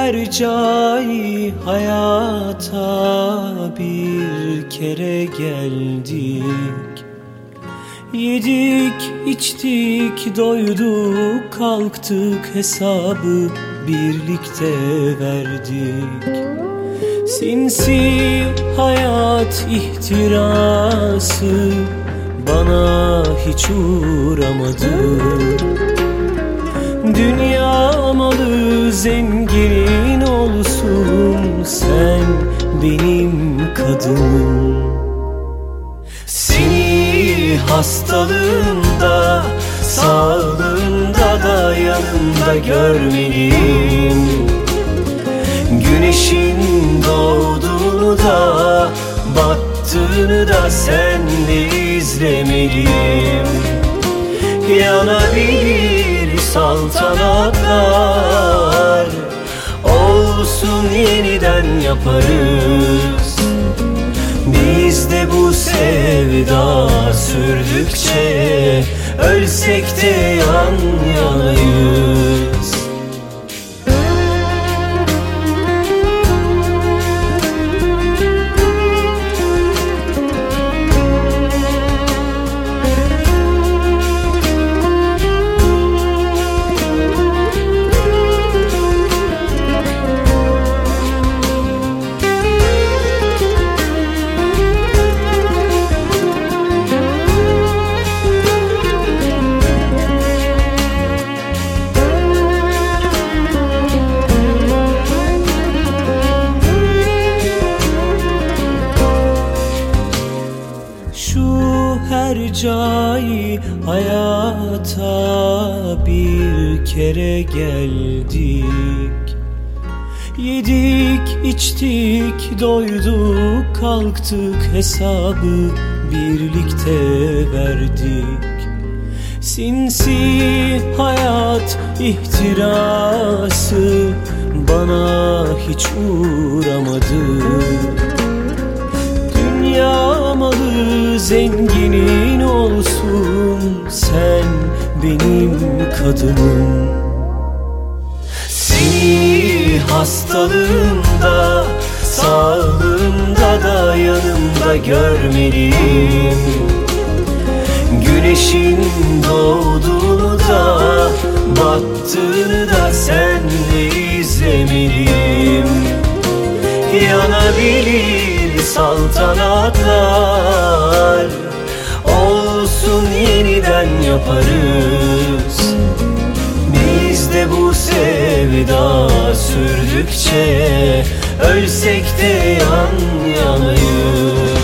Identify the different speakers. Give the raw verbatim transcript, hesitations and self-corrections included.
Speaker 1: hercai hayata bir kere geldik. Yedik, içtik, doyduk, kalktık, hesabı birlikte verdik. Sinsi hayat ihtirası bana hiç uğramadı. Dünya malı zengin olsun, sen benim kadınım. Seni hastalığında, sağlığında da yanımda görmeliyim. Güneşin doğduğunu da battığını da senle izlemeliyim. Yanabilir saltanatlar, olsun yeniden yaparız. Biz de bu sevda sürdükçe ölsek de yan yanayız. Hercai hayata bir kere geldik. Yedik, içtik, doyduk, kalktık, hesabı birlikte verdik. Sinsi hayat ihtirası bana hiç uğramadı. Dünya malı zenginin olsun, sen benim kadınım. Seni hastalığında, sağlığında da yanımda görmeliyim. Güneşin doğduğunu da battığını da senle izlemeliyim. Yanabilir saltanatlar, olsun yeniden yaparız. Biz de bu sevda sürdükçe ölsek de yan yanayız.